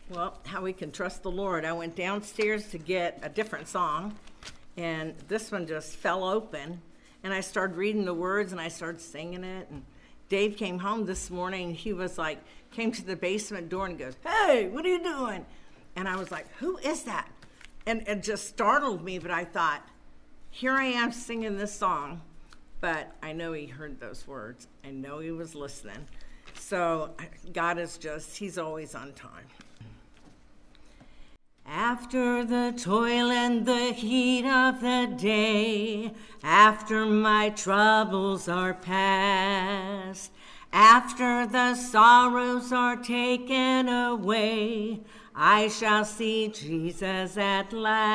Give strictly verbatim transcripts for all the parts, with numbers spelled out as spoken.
Well, how we can trust the Lord. I went downstairs to get a different song, and this one just fell open, and I started reading the words, and I started singing it, and Dave came home this morning, and he was like, came to the basement door and goes, "Hey, what are you doing?" And I was like, "Who is that?" And it just startled me, but I thought, here I am singing this song, but I know he heard those words. I know he was listening. So God is just, he's always on time. After the toil and the heat of the day, after my troubles are past, after the sorrows are taken away, I shall see Jesus at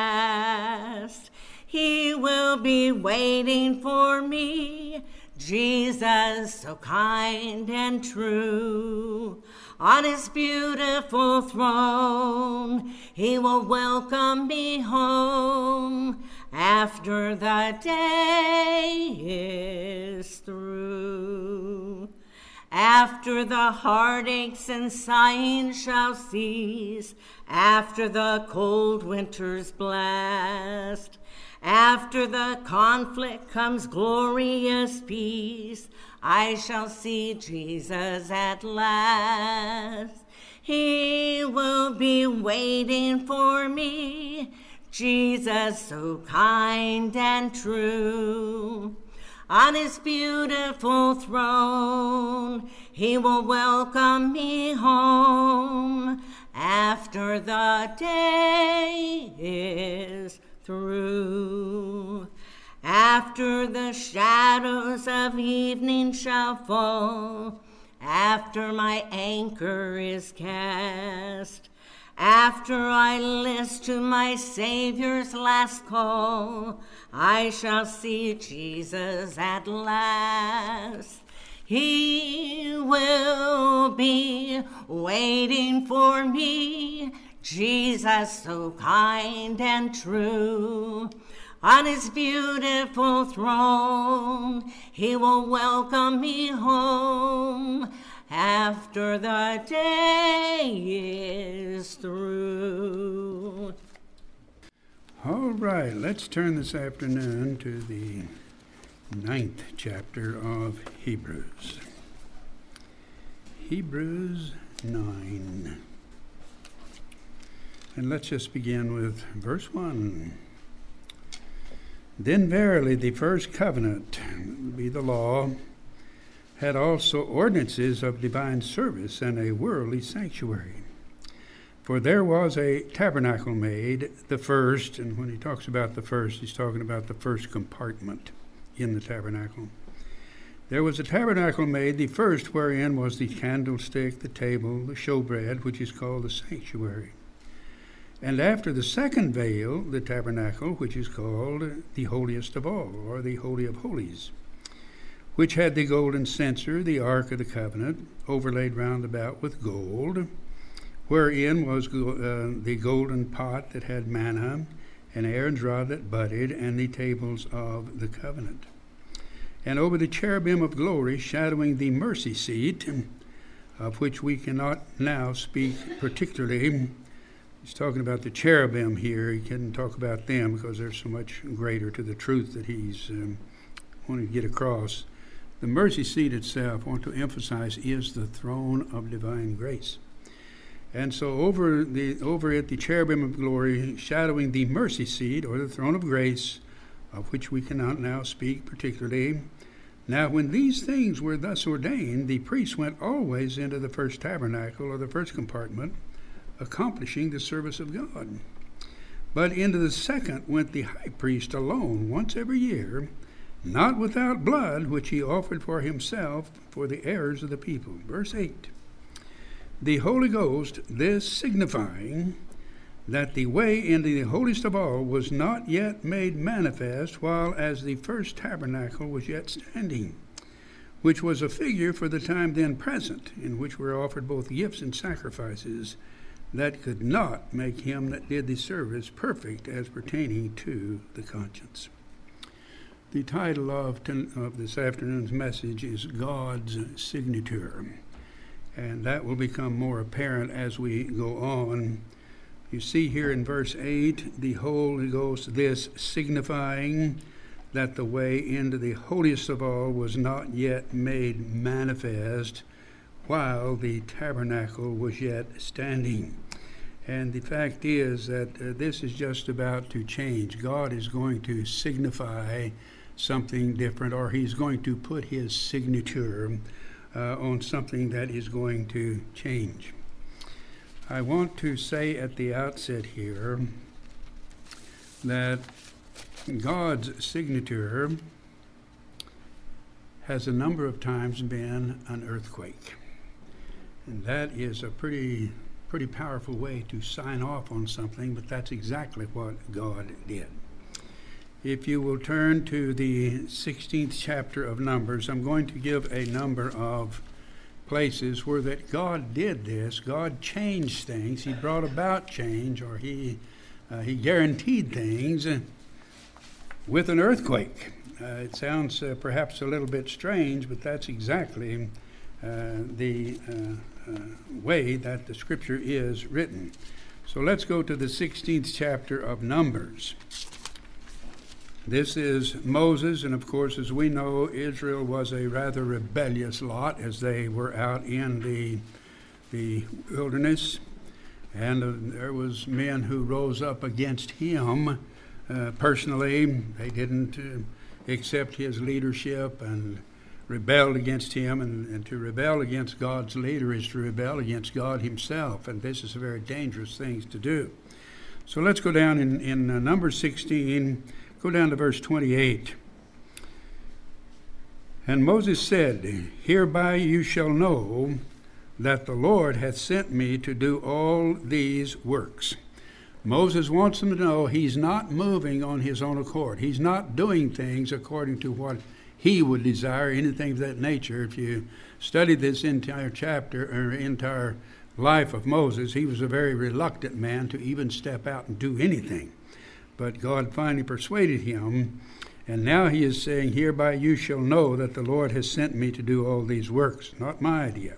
last. He will be waiting for me, Jesus so kind and true. On his beautiful throne, he will welcome me home after the day is through. After the heartaches and sighing shall cease, after the cold winter's blast, after the conflict comes glorious peace, I shall see Jesus at last. He will be waiting for me, Jesus so kind and true. On his beautiful throne, he will welcome me home after the day is through. After the shadows of evening shall fall, after my anchor is cast, after I list to my Savior's last call, I shall see Jesus at last. He will be waiting for me, Jesus so kind and true. On his beautiful throne, he will welcome me home after the day is through. All right, let's turn this afternoon to the ninth chapter of Hebrews. Hebrews nine. And let's just begin with verse one. Then verily the first covenant, be the law, had also ordinances of divine service and a worldly sanctuary. For there was a tabernacle made, the first, and when he talks about the first, he's talking about the first compartment in the tabernacle. There was a tabernacle made, the first, wherein was the candlestick, the table, the showbread, which is called the sanctuary. And after the second veil, the tabernacle, which is called the holiest of all, or the Holy of Holies, which had the golden censer, the ark of the covenant, overlaid round about with gold, wherein was uh, the golden pot that had manna, and Aaron's rod that budded, and the tables of the covenant. And over the cherubim of glory, shadowing the mercy seat, of which we cannot now speak particularly. He's talking about the cherubim here. He couldn't talk about them because they're so much greater to the truth that he's um, wanting to get across. The mercy seat itself, I want to emphasize, is the throne of divine grace. And so over the over it, the cherubim of glory, shadowing the mercy seat, or the throne of grace, of which we cannot now speak particularly. Now when these things were thus ordained, the priest went always into the first tabernacle, or the first compartment, accomplishing the service of God. But into the second went the high priest alone, once every year, not without blood, which he offered for himself for the errors of the people. Verse eight. The Holy Ghost, this signifying that the way into the holiest of all was not yet made manifest, while as the first tabernacle was yet standing, which was a figure for the time then present, in which were offered both gifts and sacrifices, that could not make him that did the service perfect as pertaining to the conscience. The title of, ten, of this afternoon's message is God's Signature. And that will become more apparent as we go on. You see here in verse eight, the Holy Ghost, this signifying that the way into the holiest of all was not yet made manifest while the tabernacle was yet standing. And the fact is that uh, this is just about to change. God is going to signify something different, or he's going to put his signature uh, on something that is going to change. I want to say at the outset here that God's signature has a number of times been an earthquake. And that is a pretty pretty powerful way to sign off on something, but that's exactly what God did. If you will turn to the sixteenth chapter of Numbers, I'm going to give a number of places where that God did this. God changed things. He brought about change, or he uh, he guaranteed things with an earthquake. Uh, it sounds uh, perhaps a little bit strange, but that's exactly uh, the uh, uh, way that the scripture is written. So let's go to the sixteenth chapter of Numbers. This is Moses, and of course, as we know, Israel was a rather rebellious lot as they were out in the the wilderness, and uh, there was men who rose up against him uh, personally. They didn't uh, accept his leadership and rebelled against him, and, and to rebel against God's leader is to rebel against God himself, and this is a very dangerous thing to do. So let's go down in, in uh, number sixteen, go down to verse twenty-eight. And Moses said, Hereby you shall know that the Lord hath sent me to do all these works. Moses wants them to know he's not moving on his own accord. He's not doing things according to what he would desire, anything of that nature. If you study this entire chapter, or entire life of Moses, he was a very reluctant man to even step out and do anything. But God finally persuaded him, and now he is saying, Hereby you shall know that the Lord has sent me to do all these works. Not my idea.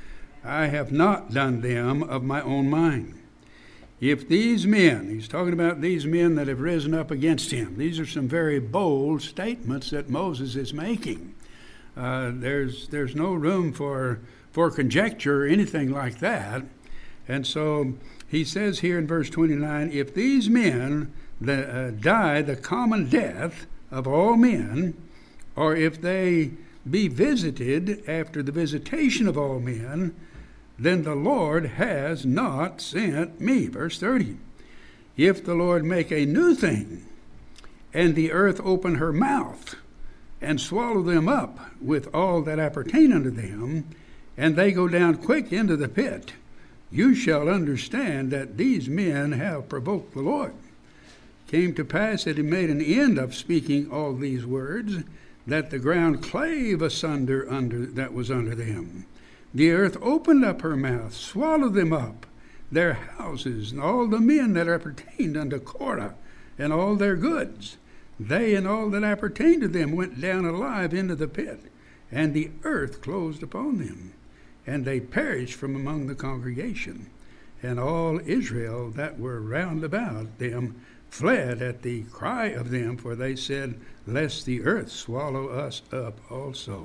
I have not done them of my own mind. If these men, he's talking about these men that have risen up against him, these are some very bold statements that Moses is making. Uh, there's there's no room for for conjecture or anything like that. And so he says here in verse twenty-nine, if these men that, uh, die the common death of all men, or if they be visited after the visitation of all men, then the Lord has not sent me. Verse thirty. If the Lord make a new thing, and the earth open her mouth, and swallow them up with all that appertain unto them, and they go down quick into the pit, you shall understand that these men have provoked the Lord. Came to pass that he made an end of speaking all these words, that the ground clave asunder under that was under them. The earth opened up her mouth, swallowed them up, their houses, and all the men that appertained unto Korah, and all their goods. They and all that appertained to them went down alive into the pit, and the earth closed upon them, and they perished from among the congregation. And all Israel that were round about them fled at the cry of them, for they said, Lest the earth swallow us up also.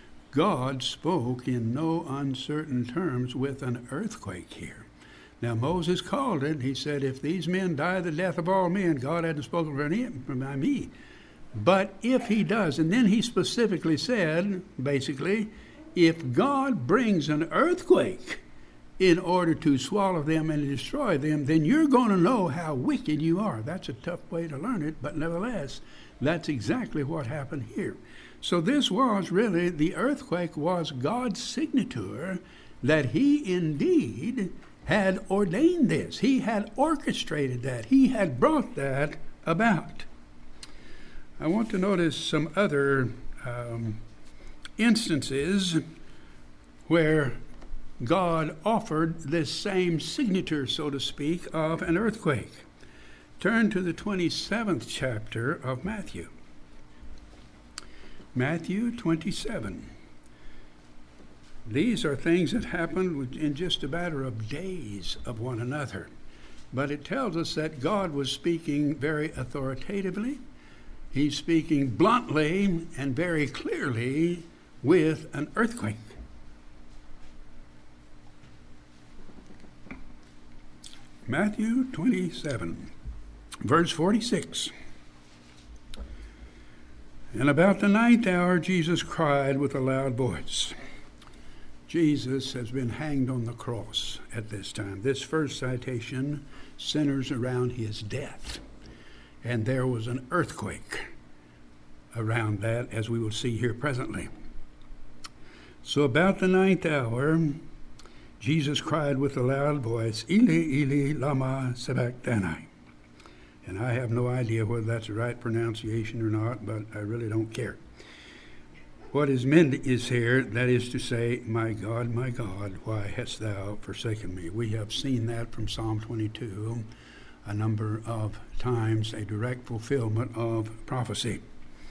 God spoke in no uncertain terms with an earthquake here. Now Moses called it. He said, if these men die the death of all men, God hadn't spoken for him, by me. But if he does, and then he specifically said, basically, if God brings an earthquake in order to swallow them and destroy them, then you're going to know how wicked you are. That's a tough way to learn it, but nevertheless, that's exactly what happened here. So this was really, the earthquake was God's signature that he indeed had ordained this. He had orchestrated that. He had brought that about. I want to notice some other um, instances where God offered this same signature, so to speak, of an earthquake. Turn to the twenty-seventh chapter of Matthew. Matthew twenty-seven. These are things that happened in just a matter of days of one another. But it tells us that God was speaking very authoritatively. He's speaking bluntly and very clearly with an earthquake. Matthew twenty-seven, verse forty-six. And about the ninth hour, Jesus cried with a loud voice. Jesus has been hanged on the cross at this time. This first citation centers around his death. And there was an earthquake around that, as we will see here presently. So about the ninth hour, Jesus cried with a loud voice, Eli, Eli, lama sabachthani. And I have no idea whether that's the right pronunciation or not, but I really don't care. What is meant is here, that is to say, my God, my God, why hast thou forsaken me? We have seen that from Psalm twenty-two a number of times, a direct fulfillment of prophecy.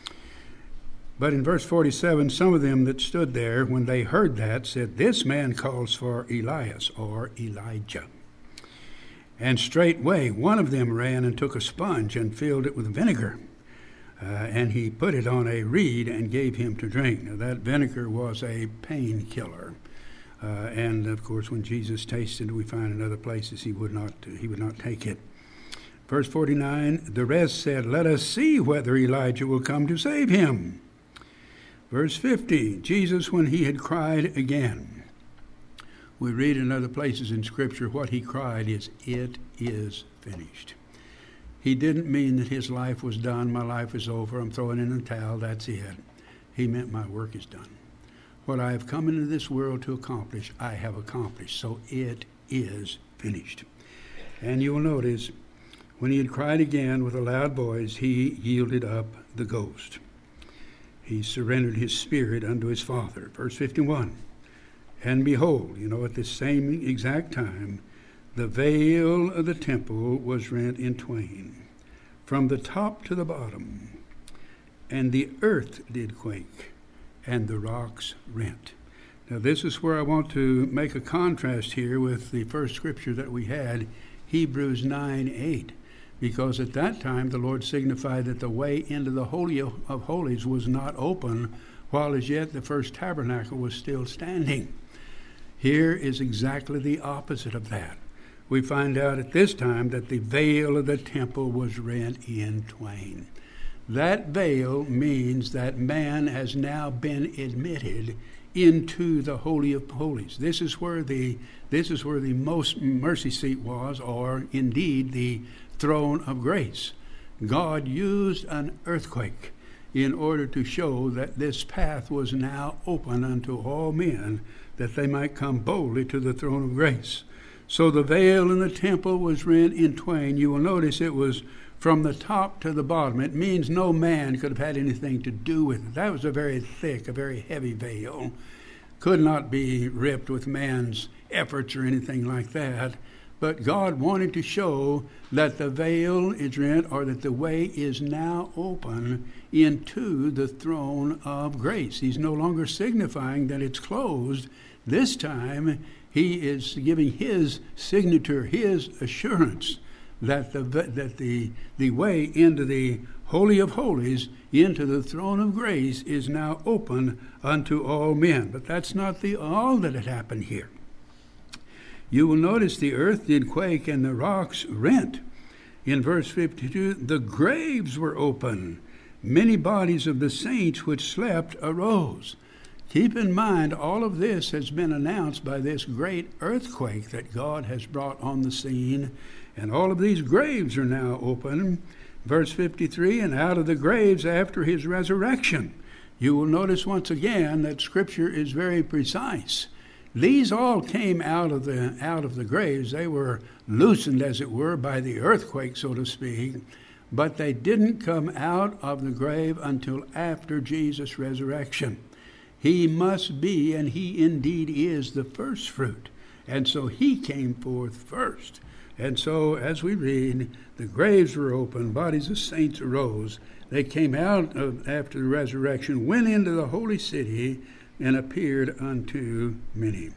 But in verse forty-seven, some of them that stood there, when they heard that, said, This man calls for Elias, or Elijah. And straightway one of them ran and took a sponge and filled it with vinegar. Uh, and he put it on a reed and gave him to drink. Now, that vinegar was a painkiller. Uh, and, of course, when Jesus tasted it, we find in other places he would not he would not take it. Verse forty-nine, the rest said, Let us see whether Elijah will come to save him. Verse fifty, Jesus, when he had cried again. We read in other places in Scripture what he cried is, It is finished. He didn't mean that his life was done, my life is over, I'm throwing in the towel, that's it. He meant my work is done. What I have come into this world to accomplish, I have accomplished. So it is finished. And you will notice, when he had cried again with a loud voice, he yielded up the ghost. He surrendered his spirit unto his Father. Verse fifty-one, and behold, you know, at the same exact time, the veil of the temple was rent in twain, from the top to the bottom, and the earth did quake, and the rocks rent. Now this is where I want to make a contrast here with the first scripture that we had, Hebrews nine eight, because at that time the Lord signified that the way into the Holy of Holies was not open, while as yet the first tabernacle was still standing. Here is exactly the opposite of that. We find out at this time that the veil of the temple was rent in twain. That veil means that man has now been admitted into the Holy of Holies. This is where the this is where the most mercy seat was, or indeed the throne of grace. God used an earthquake in order to show that this path was now open unto all men, that they might come boldly to the throne of grace. So the veil in the temple was rent in twain. You will notice it was from the top to the bottom. It means no man could have had anything to do with it. That was a very thick, a very heavy veil. Could not be ripped with man's efforts or anything like that. But God wanted to show that the veil is rent, or that the way is now open into the throne of grace. He's no longer signifying that it's closed. This time, he is giving his signature, his assurance that the that the the way into the Holy of Holies, into the throne of grace, is now open unto all men. But that's not the all that had happened here. You will notice the earth did quake and the rocks rent. In verse fifty-two, the graves were open. Many bodies of the saints which slept arose. Keep in mind, all of this has been announced by this great earthquake that God has brought on the scene, and all of these graves are now open. Verse fifty-three, and out of the graves after his resurrection. You will notice once again that Scripture is very precise. These all came out of the out of the graves. They were loosened, as it were, by the earthquake, so to speak, but they didn't come out of the grave until after Jesus' resurrection. He must be, and he indeed is, the first fruit. And so he came forth first. And so, as we read, the graves were open, bodies of saints arose. They came out of, after the resurrection, went into the holy city, and appeared unto many.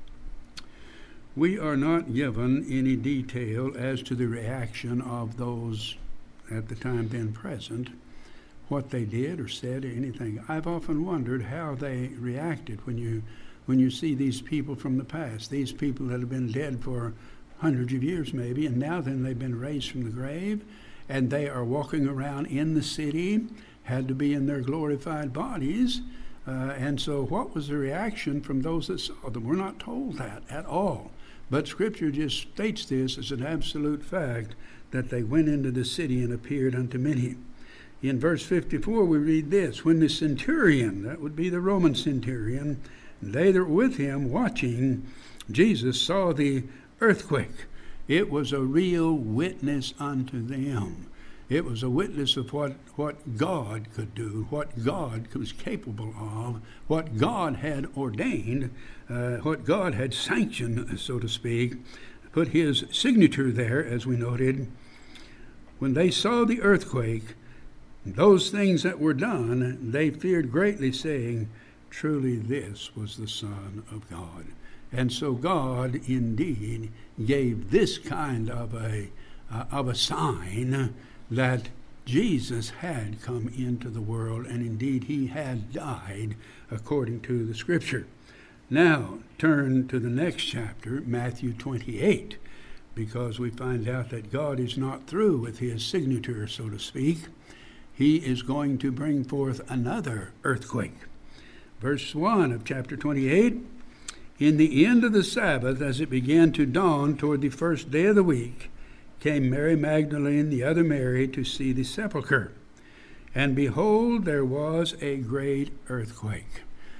We are not given any detail as to the reaction of those at the time then present, what they did or said or anything. I've often wondered how they reacted when you when you see these people from the past, these people that have been dead for hundreds of years maybe, and now then they've been raised from the grave, and they are walking around in the city, had to be in their glorified bodies. Uh, and so what was the reaction from those that saw them? We're not told that at all. But Scripture just states this as an absolute fact, that they went into the city and appeared unto many. In verse fifty-four we read this, when the centurion, that would be the Roman centurion, and they that were with him watching Jesus saw the earthquake. It was a real witness unto them. It was a witness of what, what God could do, what God was capable of, what God had ordained, uh, what God had sanctioned, so to speak, put his signature there, as we noted. When they saw the earthquake, those things that were done, they feared greatly, saying, truly this was the Son of God. And so God indeed gave this kind of a uh, of a sign that Jesus had come into the world, and indeed he had died according to the Scripture. Now turn to the next chapter, Matthew twenty-eight, because we find out that God is not through with his signature, so to speak. He is going to bring forth another earthquake. Verse one of chapter twenty-eight, in the end of the Sabbath, as it began to dawn toward the first day of the week, came Mary Magdalene, the other Mary, to see the sepulchre. And behold, there was a great earthquake.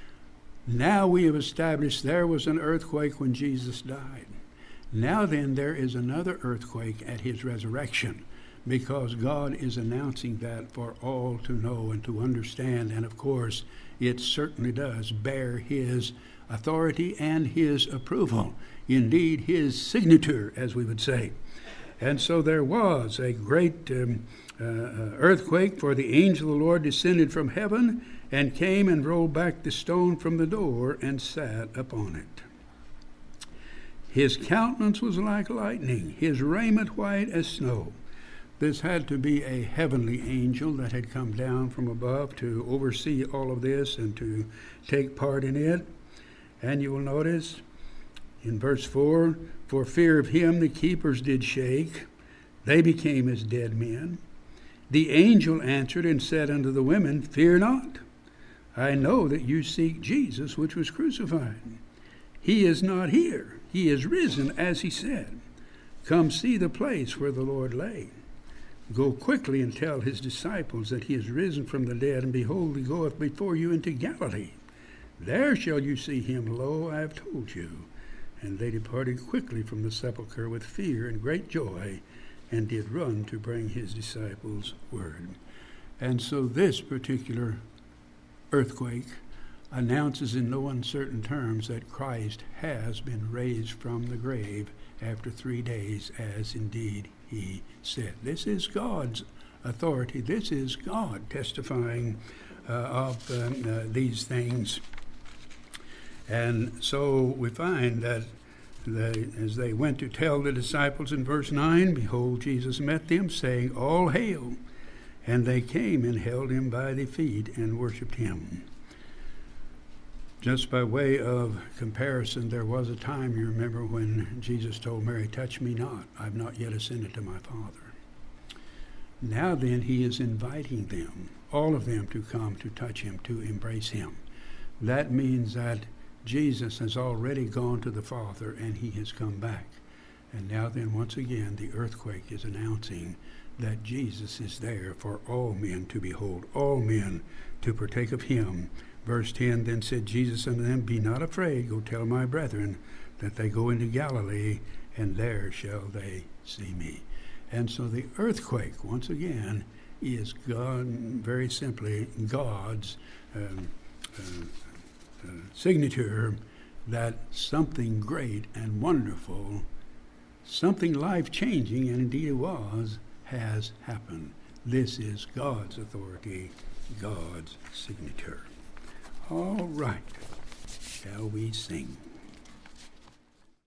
Now we have established there was an earthquake when Jesus died. Now then, there is another earthquake at his resurrection, because God is announcing that for all to know and to understand. And of course, it certainly does bear his authority and his approval, indeed his signature, as we would say. And so there was a great um, uh, earthquake, for the angel of the Lord descended from heaven and came and rolled back the stone from the door and sat upon it. His countenance was like lightning, his raiment white as snow. This had to be a heavenly angel that had come down from above to oversee all of this and to take part in it. And you will notice in verse four, for fear of him the keepers did shake. They became as dead men. The angel answered and said unto the women, fear not. I know that you seek Jesus, which was crucified. He is not here. He is risen, as he said. Come see the place where the Lord lay. Go quickly and tell his disciples that he is risen from the dead, and behold, he goeth before you into Galilee. There shall you see him. Lo, I have told you. And they departed quickly from the sepulchre with fear and great joy, and did run to bring his disciples word. And so this particular earthquake announces in no uncertain terms that Christ has been raised from the grave after three days, as indeed he said. This is God's authority. This is God testifying uh, of um, uh, these things. And so we find that they, as they went to tell the disciples in verse nine, behold, Jesus met them, saying, all hail. And they came and held him by the feet and worshipped him. Just by way of comparison, there was a time, you remember, when Jesus told Mary, touch me not, I've not yet ascended to my Father. Now then, he is inviting them, all of them, to come to touch him, to embrace him. That means that Jesus has already gone to the Father and he has come back. And now then, once again, the earthquake is announcing that Jesus is there for all men to behold, all men to partake of him. Verse ten, then said Jesus unto them, be not afraid, go tell my brethren that they go into Galilee, and there shall they see me. And so the earthquake, once again, is God, very simply, God's um, uh, uh, signature that something great and wonderful, something life-changing, and indeed it was, has happened. This is God's authority, God's signature. All right. shall we sing.